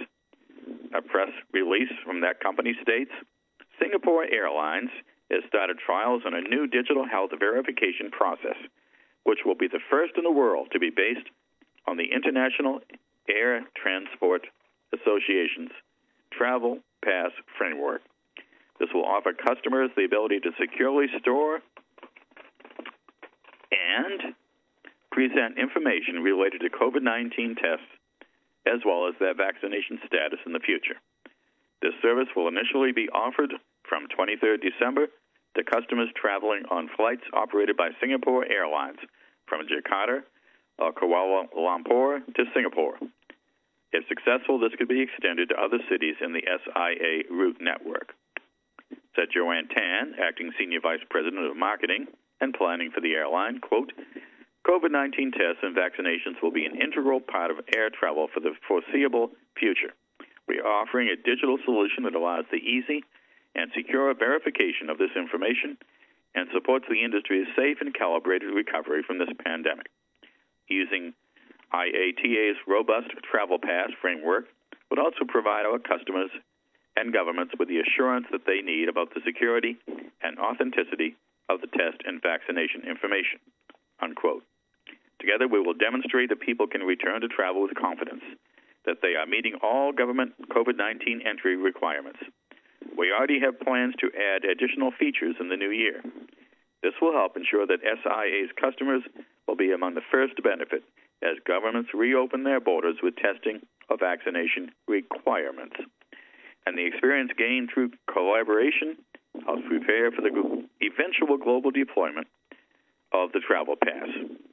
A press release from that company states, Singapore Airlines has started trials on a new digital health verification process, which will be the first in the world to be based on the International Air Transport Association's Travel Pass framework. This will offer customers the ability to securely store and present information related to COVID nineteen tests as well as their vaccination status in the future. This service will initially be offered from twenty-third December to customers traveling on flights operated by Singapore Airlines from Jakarta or Kuala Lumpur to Singapore. If successful, this could be extended to other cities in the S I A route network. Said Joanne Tan, Acting Senior Vice President of Marketing and Planning for the airline, quote, COVID nineteen tests and vaccinations will be an integral part of air travel for the foreseeable future. We are offering a digital solution that allows the easy and secure verification of this information and supports the industry's safe and calibrated recovery from this pandemic. Using I A T A's robust travel pass framework would also provide our customers and governments with the assurance that they need about the security and authenticity of the test and vaccination information, unquote. Together, we will demonstrate that people can return to travel with confidence, that they are meeting all government COVID nineteen entry requirements. We already have plans to add additional features in the new year. This will help ensure that S I A's customers will be among the first to benefit as governments reopen their borders with testing or vaccination requirements. And the experience gained through collaboration helps prepare for the eventual global deployment of the travel pass.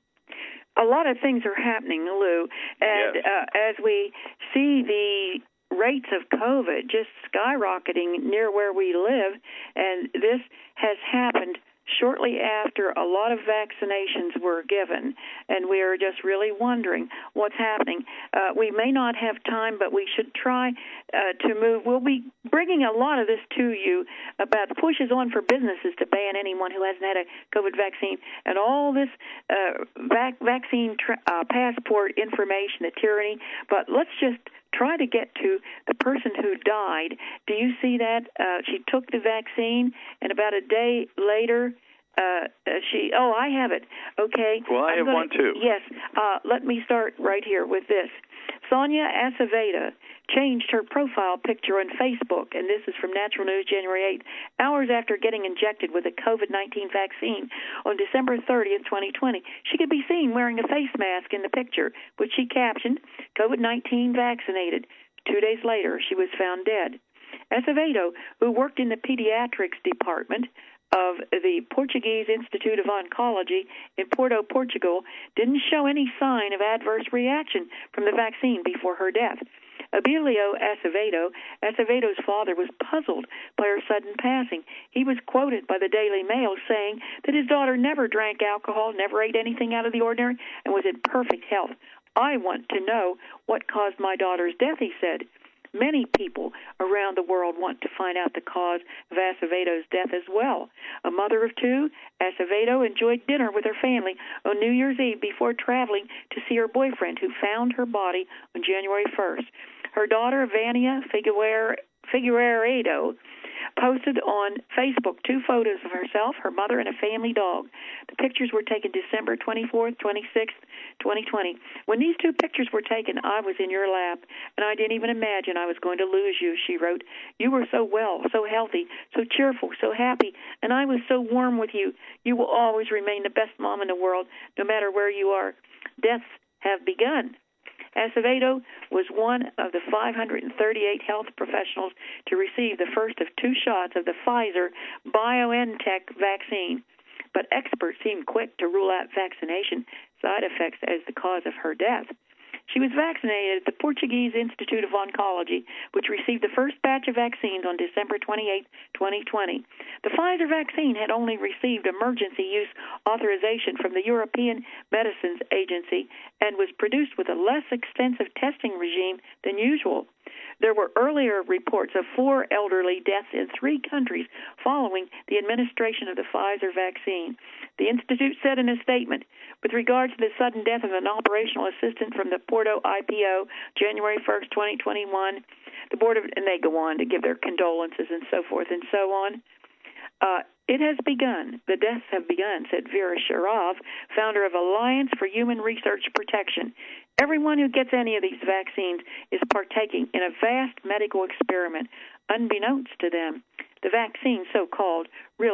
A lot of things are happening, Lou, and yes. uh, as we see the rates of COVID just skyrocketing near where we live, and this has happened shortly after a lot of vaccinations were given, and we are just really wondering what's happening. Uh, we may not have time, but we should try uh, to move. We'll be bringing a lot of this to you about the pushes on for businesses to ban anyone who hasn't had a COVID vaccine, and all this uh, vac- vaccine tra- uh, passport information, the tyranny. But let's just try to get to the person who died. Do you see that? Uh, she took the vaccine, and about a day later, uh, she, oh, I have it. Okay. Well, I I'm have gonna, one, too. Yes. Uh, let me start right here with this. Sonia Acevedo changed her profile picture on Facebook, and this is from Natural News, January eighth, hours after getting injected with a COVID nineteen vaccine on December thirtieth, twenty twenty. She could be seen wearing a face mask in the picture, which she captioned, COVID nineteen vaccinated. Two days later, she was found dead. Acevedo, who worked in the pediatrics department of the Portuguese Institute of Oncology in Porto, Portugal, didn't show any sign of adverse reaction from the vaccine before her death. Abilio Acevedo, Acevedo's father, was puzzled by her sudden passing. He was quoted by the Daily Mail saying that his daughter never drank alcohol, never ate anything out of the ordinary, and was in perfect health. I want to know what caused my daughter's death, he said. Many people around the world want to find out the cause of Acevedo's death as well. A mother of two, Acevedo enjoyed dinner with her family on New Year's Eve before traveling to see her boyfriend, who found her body on January first. Her daughter, Vania Figueiredo, posted on Facebook two photos of herself, her mother, and a family dog. The pictures were taken December twenty-fourth, twenty-sixth, twenty twenty. When these two pictures were taken, I was in your lap, and I didn't even imagine I was going to lose you, she wrote. You were so well, so healthy, so cheerful, so happy, and I was so warm with you. You will always remain the best mom in the world, no matter where you are. Deaths have begun. Acevedo was one of the five hundred thirty-eight health professionals to receive the first of two shots of the Pfizer BioNTech vaccine. But experts seem quick to rule out vaccination side effects as the cause of her death. She was vaccinated at the Portuguese Institute of Oncology, which received the first batch of vaccines on December twenty-eighth, twenty twenty. The Pfizer vaccine had only received emergency use authorization from the European Medicines Agency and was produced with a less extensive testing regime than usual. There were earlier reports of four elderly deaths in three countries following the administration of the Pfizer vaccine. The Institute said in a statement, with regard to the sudden death of an operational assistant from the Porto I P O, January first, twenty twenty-one, the board of, and they go on to give their condolences and so forth and so on. Uh, it has begun. The deaths have begun, said Vera Sharav, founder of Alliance for Human Research Protection. Everyone who gets any of these vaccines is partaking in a vast medical experiment, unbeknownst to them. The vaccine, so-called, really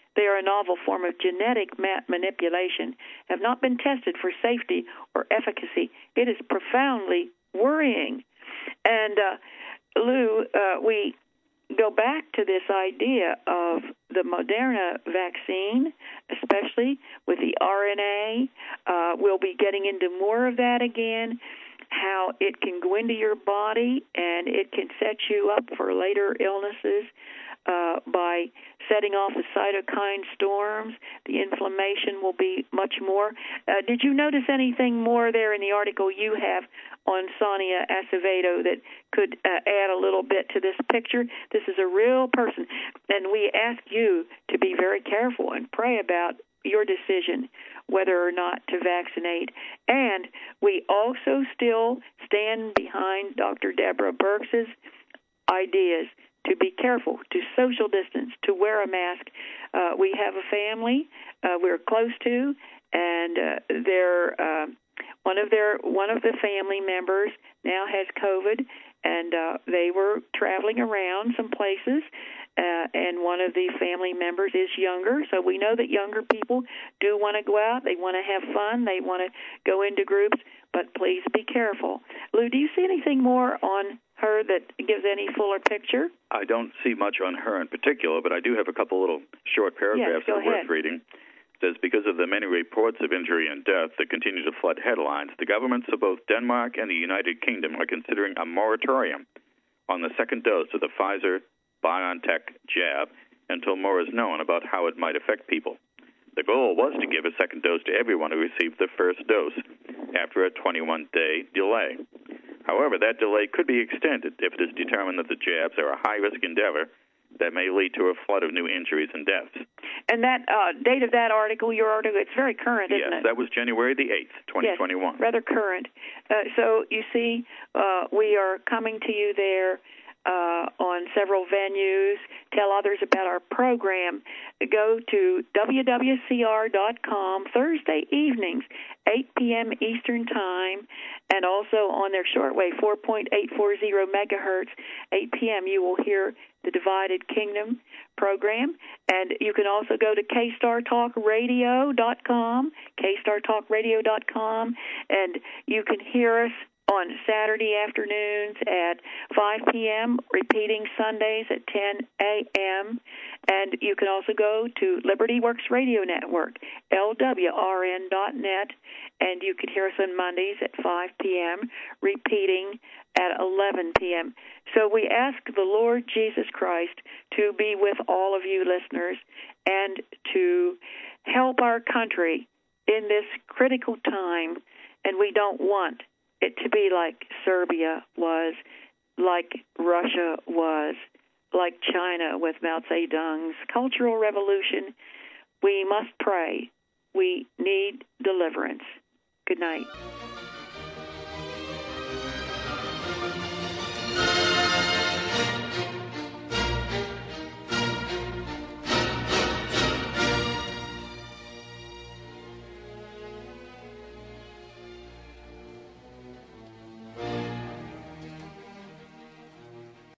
they are a novel form of genetic ma- manipulation, have not been tested for safety or efficacy. It is profoundly worrying. And, uh, Lou, uh, we go back to this idea of the Moderna vaccine, especially with the R N A. Uh, we'll be getting into more of that again, how it can go into your body and it can set you up for later illnesses uh, by setting off the cytokine storms. The inflammation will be much more. Uh, did you notice anything more there in the article you have on Sonia Acevedo that could uh, add a little bit to this picture? This is a real person, and we ask you to be very careful and pray about your decision whether or not to vaccinate. And we also still stand behind Doctor Deborah Birx's ideas to be careful, to social distance, to wear a mask. Uh, we have a family uh, we're close to, and uh, they're, uh, one of their one of the family members now has COVID, and uh, they were traveling around some places, uh, and one of the family members is younger, so we know that younger people do want to go out, they want to have fun, they want to go into groups, but please be careful. Lou, do you see anything more on her that gives any fuller picture? I don't see much on her in particular, but I do have a couple little short paragraphs yes, go that are ahead. worth reading. It says, because of the many reports of injury and death that continue to flood headlines, the governments of both Denmark and the United Kingdom are considering a moratorium on the second dose of the Pfizer-BioNTech jab until more is known about how it might affect people. The goal was to give a second dose to everyone who received the first dose after a twenty-one day delay. However, that delay could be extended if it is determined that the jabs are a high-risk endeavor that may lead to a flood of new injuries and deaths. And that uh, date of that article, your article, it's very current, isn't yes, it? Yes, that was January the eighth, twenty twenty-one. Yes, rather current. Uh, so, you see, uh, we are coming to you there uh, on several venues. Tell others about our program. Go to W W C R dot com Thursday evenings, eight p.m. Eastern Time, and also on their shortwave, four point eight four zero megahertz, eight p.m. You will hear the Divided Kingdom program. And you can also go to K Star Talk Radio dot com, K Star Talk Radio dot com, and you can hear us on Saturday afternoons at five p.m., repeating Sundays at ten a.m., and you can also go to Liberty Works Radio Network, L W R N dot net, and you can hear us on Mondays at five p.m., repeating at eleven p.m. So we ask the Lord Jesus Christ to be with all of you listeners and to help our country in this critical time, and we don't want it to be like Serbia was, like Russia was, like China with Mao Zedong's Cultural Revolution. We must pray. We need deliverance. Good night.